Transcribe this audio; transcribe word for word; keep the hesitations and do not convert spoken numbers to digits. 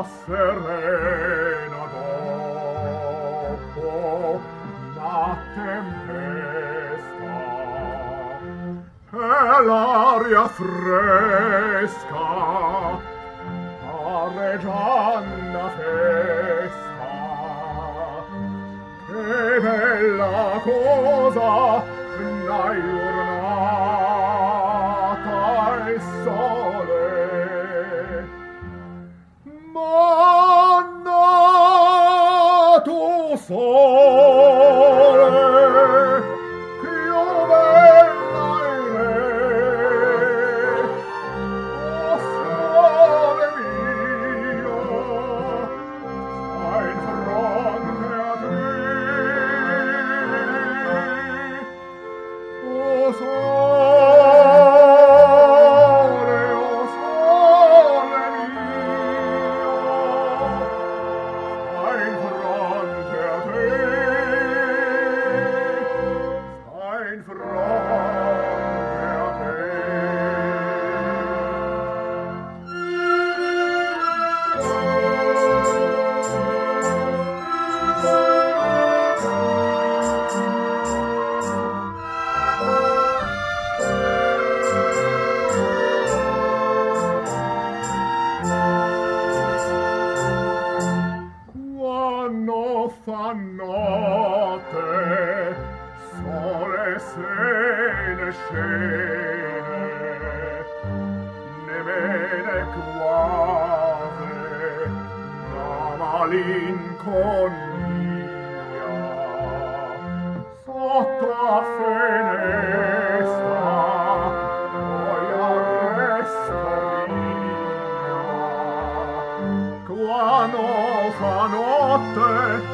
serena dopo la tempesta e l'aria fresca pare già una festa. Che bella cosa la giornata e il sole, mannato sole, più bella è lei. Oh sole mio, sta in fronte a te. Oh sole, oh sole mio, sta in fronte a te, sta in fronte a te. Quando fa notte, sole se ne scende, ne vede quasi la malinconia. Sotto la finestra poi arresto mia. Quando fa notte